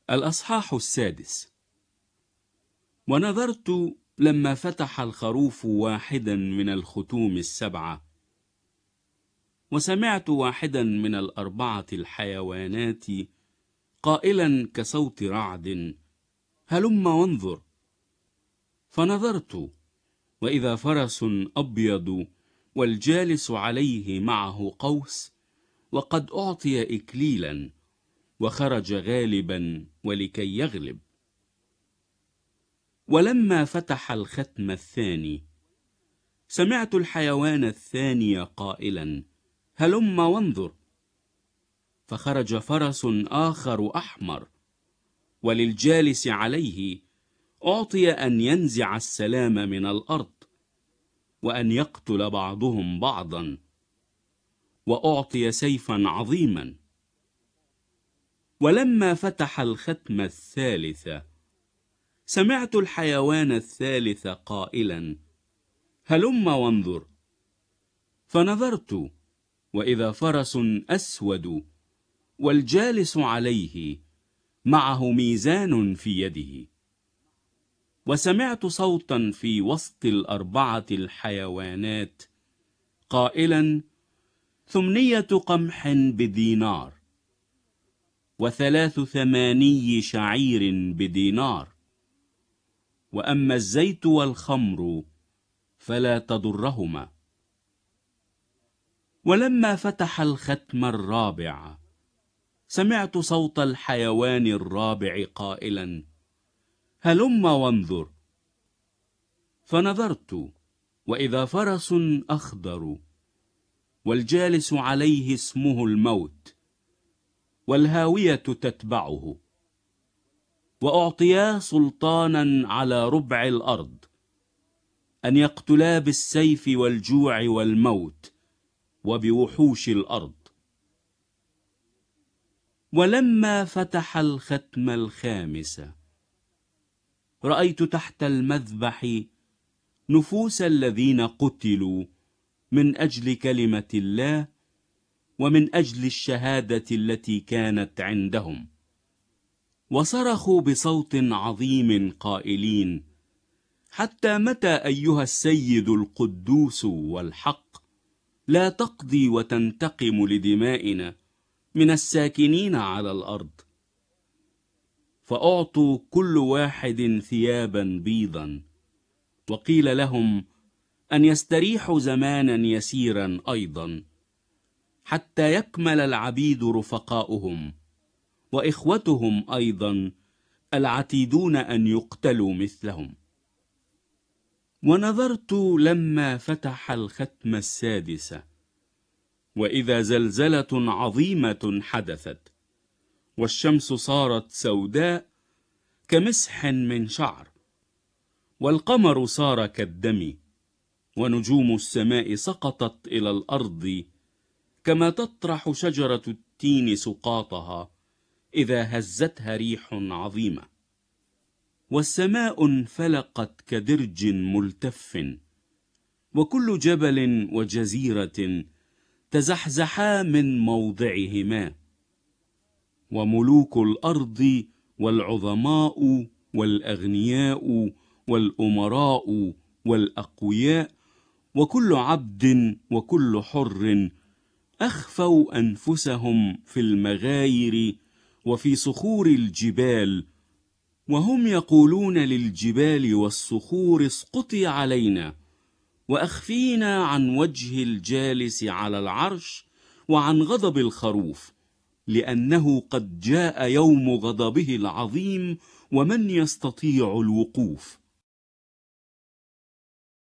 الأصحاح 6. ونظرت لما فتح الخروف واحدا من الختوم 7، وسمعت واحدا من 4 الحيوانات قائلا كصوت رعد: هلم وانظر. فنظرت، وإذا فرس أبيض والجالس عليه معه قوس، وقد أعطي إكليلا، وخرج غالبا ولكي يغلب. ولما فتح الختم 2، سمعت الحيوان الثاني قائلا: هلم وانظر. فخرج فرس آخر أحمر، وللجالس عليه أعطي أن ينزع السلام من الأرض، وأن يقتل بعضهم بعضا، وأعطي سيفا عظيما. ولما فتح الختم 3، سمعت الحيوان الثالث قائلا: هلم وانظر. فنظرت، وإذا فرس أسود والجالس عليه معه ميزان في يده. وسمعت صوتا في وسط 4 الحيوانات قائلا: 8 قمح بدينار، و83 شعير بدينار، وأما الزيت والخمر فلا تضرهما. ولما فتح الختم 4، سمعت صوت الحيوان الرابع قائلا: هلم وانظر. فنظرت، وإذا فرس أخضر، والجالس عليه اسمه الموت، والهاوية تتبعه. وأعطيا سلطانا على ربع الأرض، أن يقتلا بالسيف والجوع والموت وبوحوش الأرض. ولما فتح الختم 5، رأيت تحت المذبح نفوس الذين قتلوا من أجل كلمة الله ومن أجل الشهادة التي كانت عندهم، وصرخوا بصوت عظيم قائلين: حتى متى أيها السيد القدوس والحق لا تقضي وتنتقم لدمائنا من الساكنين على الأرض؟ فأعطوا كل واحد ثيابا بيضا، وقيل لهم أن يستريحوا زمانا يسيرا أيضا، حتى يكمل العبيد رفقاؤهم وإخوتهم أيضا العتيدون أن يقتلوا مثلهم. ونظرت لما فتح الختم 6، وإذا زلزلة عظيمة حدثت، والشمس صارت سوداء كمسح من شعر، والقمر صار كالدم، ونجوم السماء سقطت إلى الأرض، كما تطرح شجرة التين سقاطها إذا هزتها ريح عظيمة. والسماء انفلقت كدرج ملتف، وكل جبل وجزيرة تزحزحا من موضعهما، وملوك الأرض والعظماء والأغنياء والأمراء والأقوياء وكل عبد وكل حر أخفوا أنفسهم في المغاير وفي صخور الجبال، وهم يقولون للجبال والصخور: اسقطي علينا وأخفينا عن وجه الجالس على العرش وعن غضب الخروف، لأنه قد جاء يوم غضبه العظيم، ومن يستطيع الوقوف.